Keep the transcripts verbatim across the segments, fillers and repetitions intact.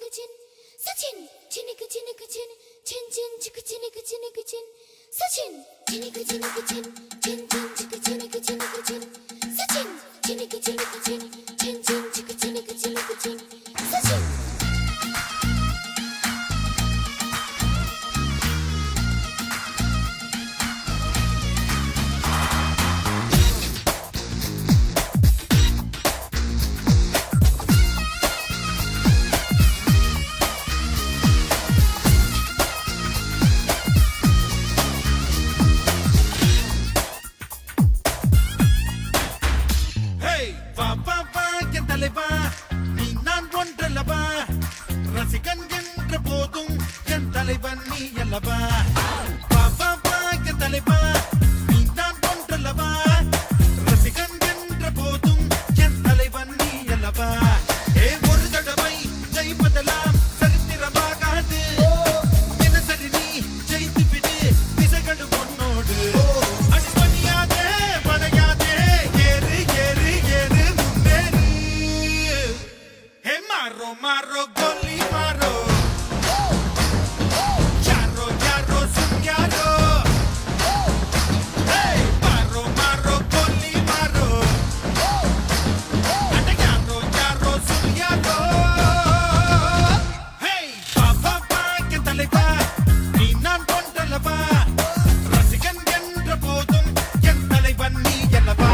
chin, Sachin, chinika chinika chin, chin chin chika chinika chinika chin, Sachin, chinika chinika chin, chin chin chika chinika chinika chin, Sachin, chinika chinika chin, chin chin chika chinika chinika chin, Sachin. ரசிகன் என்ற போதும் என் தலைவன் நீ அல்லவா பாபா பாக்க தலைவா நீ தான் ஒன்றல்லவா ரசிகன் என்ற போதும் என் தலைவன் நீ அல்லவா ஏ ஒரு தடவை ஜெயிப்பதெல்லாம் சரித்திரமாகாது தினசரி நீ ஜெயித்து விடு திசைகள் உன்னோடு அடிபணியாதே படையாதே ஏறு ஏறு ஏறு முன்னேறு ஹே மாரோ மாரோ கோலி மாரோ யாரோ யாரோ சுன் யாரோ ஹே மாரோ மாரோ கோலி மாரோ அட யாரோ யாரோ சுன் யாரோ ஹே பாபா பாக்க தலைவா நீ நான் கொண்டல்லவா ரசிகன் என்ற போதும் என் தலைவன் நீ அல்லவா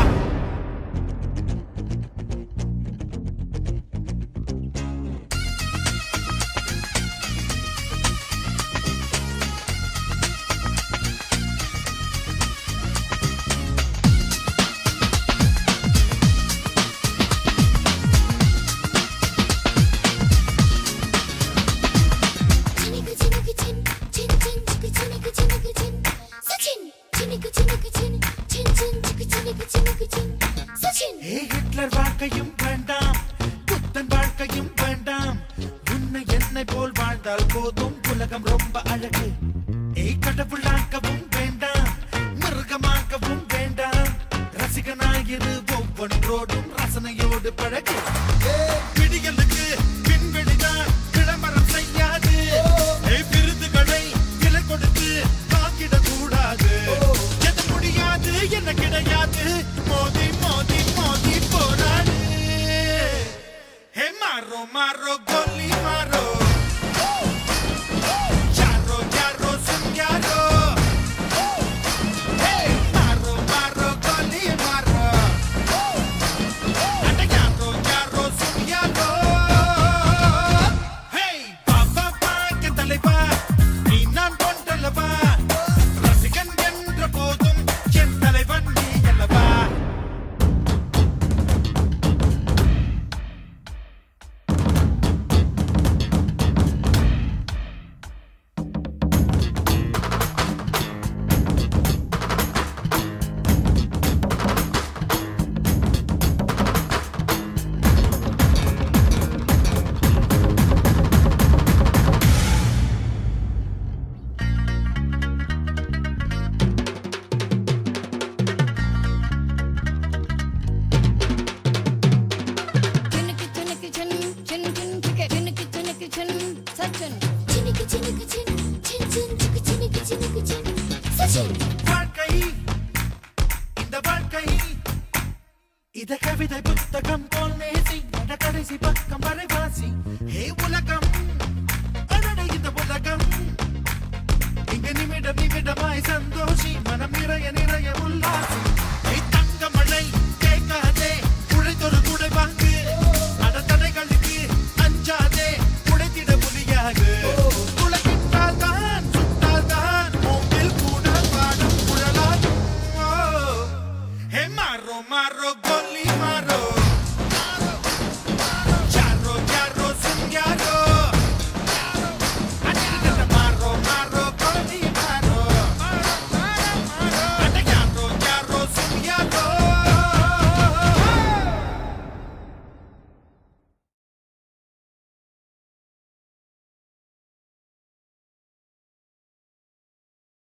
ஹிட்லர் வாழ்க்கையும் வேண்டாம் புத்தன் வாழ்க்கையும் வேண்டாம் உன்னை என்னை போல் வாழ்ந்தால் போதும் உலகம் ரொம்ப அழகு ஏய் கடவுளாக்கவும் வேண்டாம் மிருகமாக்கவும் வேண்டாம் ரசிகனாயிரு ஒவ்வொன்றோடும் ரசனையோடு பழகு விடியலுக்கு பின்வெளிதான் விளம்பரம் செய்யாது விருதுகளை விலை கொடுத்து காக்கிடக் கூடாது எது முடியாது என்ன கிடையாது மோதி மோதி மோதி போராடு ஹே மாரோ மாரோ கோலி மாரோ யாரோ யாரோ சுன் யாரோ ஹே மாரோ மாரோ கோலி மாரோ அட யாரோ யாரோ சுன் யாரோ ஹே பாபா பாக்க தலைவா நீ நான் கொண்டல்லவா ரசிகன் என்ற போதும் என் தலைவன் நீ அல்லவா வாழ்க்கை இந்த வாழ்க்கை இத கவிதை புத்தகம் போல் நேசி கடைசி பக்கம் வரை வாசி ஹே உலகம் அடட இந்த உலகம் இங்க நிமிடம் நிமிடமாய் சந்தோஷி மனம் நிறைய நிறைய உல்லாசி தங்க மழை கேட்காதே உழைத்தொரு குடை வாங்கு அட தடைகளுக்கு அஞ்சாதே உழைத்திட முடியாது உழைக்கின்றால் தான் சுட்டால் தான் மூங்கில் கூட பாடம் குழலாகும் ஹே மாரோ மாரோ